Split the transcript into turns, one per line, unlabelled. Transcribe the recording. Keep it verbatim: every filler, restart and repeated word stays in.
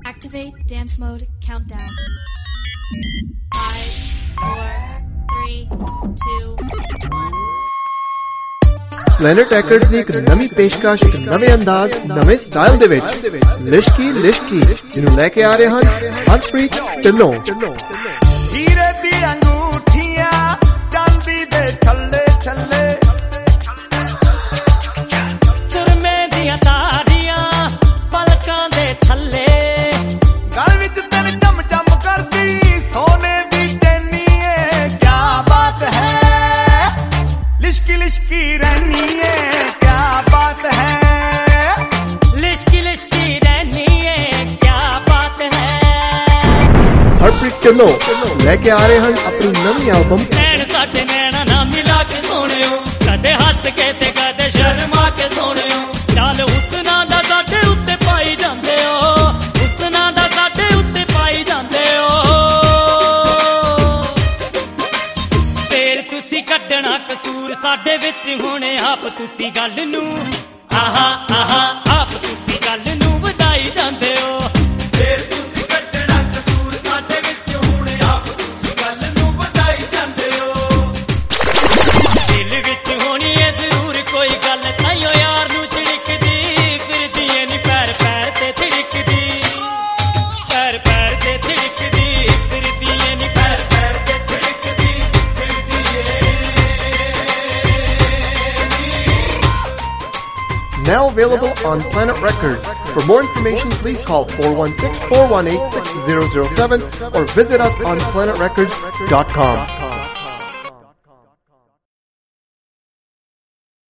Activate dance mode countdown. Five, four, three, two, one.
Planet Records ਦੀ ਇੱਕ ਨਵੀਂ ਪੇਸ਼ਕਸ਼ ਇੱਕ ਨਵੇਂ ਅੰਦਾਜ਼ ਨਵੇਂ ਸਟਾਈਲ ਦੇ ਵਿੱਚ ਲਿਸ਼ਕੀ ਲਿਸ਼ਕੀ ਜਿਹਨੂੰ ਲੈ ਕੇ ਆ ਰਹੇ ਹਨ ਹਰਪ੍ਰੀਤ ਢਿੱਲੋਂ।
ਹੀਰੇ ਦੀ ਅੰਗੂਠੀਆਂ ਚਾਂਦੀ ਦੇ ਛੱਲੇ ਛੱਲੇ ਸੁਰਮੇ ਦੀਆਂ ਤਾੜੀਆਂ ਪਲਕਾਂ ਦੇ ਥੱਲੇ ਗਲ ਵਿੱਚ ਤੇਰੇ ਚਮ ਚਮ ਕਰਦੀ ਸੋਨੇ ਦੀ ਚੈਨੀ ਏ ਕਿਆ ਬਾਤ ਹੈ ਲਿਸ਼ਕੀ ਲਿਸ਼ਕੀ ਰਹਿਨੀ ਏ ਕਿਆ ਬਾਤ ਹੈ ਲਿਸ਼ਕੀ ਲਿਸ਼ਕੀ ਰਹਿਨੀ ਏ ਕਿਆ ਬਾਤ ਹੈ।
ਹਰਪ੍ਰੀਤ ਢਿੱਲੋਂ ਲੈ ਕੇ ਆ ਰਹੇ ਹਨ ਆਪਣੀ ਨਵੀਂ ਐਲਬਮ
ਨੈਣ ਸਾਡੇ ਨੈਣਾ ਨਾ ਮਿਲਾ ਕੇ ਸੋਹਣਿਓ ਕਦੇ ਹੱਸ ਕੇ ਤੇ ਕਦੇ ਸ਼ਰਮਾ ਕੇ ਸੋਹਣਿਓ ਚੱਲ ਹੁਸਨਾਂ ਦਾ ਸਾਡੇ ਉੱਤੇ ਪਾਈ ਜਾਂਦੇ ਹੋ ਹੁਸਨਾਂ ਦਾ ਸਾਡੇ ਉੱਤੇ ਪਾਈ ਜਾਂਦੇ ਹੋ ਫੇਰ ਤੁਸੀਂ ਕੱਢਣਾ ਕਸੂਰ ਸਾਡੇ ਵਿੱਚ ਹੁਣੇ ਆਪ ਤੁਸੀਂ ਗੱਲ ਨੂੰ ਆਹਾ ਆਹਾ ਆਪ ਤੁਸੀਂ ਗੱਲ ਨੂੰ ਵਧਾਈ ਜਾਂਦੇ ਹੋ ਫੇਰ ਤੁਸੀਂ ਕੱਢਣਾ ਕਸੂਰ ਸਾਡੇ ਵਿੱਚ ਹੁਣੇ ਆਪ ਤੁਸੀਂ ਗੱਲ ਨੂੰ ਵਧਾਈ ਜਾਂਦੇ ਹੋ ਦਿਲ ਵਿੱਚ ਹੋਣੀ ਏ ਜ਼ਰੂਰ ਕੋਈ ਗੱਲ ਤਾਈਓ ਯਾਰ ਨੂੰ ਝਿੜਕਦੀ ਫਿਰਦੀ ਏ ਨੀ ਪੈਰ ਪੈਰ ਤੇ ਥਿੜਕਦੀ ਪੈਰ ਪੈਰ ਤੇ ਥਿੜਕਦੀ ਫਿਰਦੀ ਏ ਨੀ ਪੈਰ ਪੈਰ ਤੇ ਥਿੜਕਦੀ ਫਿਰਦੀ ਏ।
now available on Planet Records. For more information, please call four one six, four one eight, six zero zero seven or visit us on planet records dot com.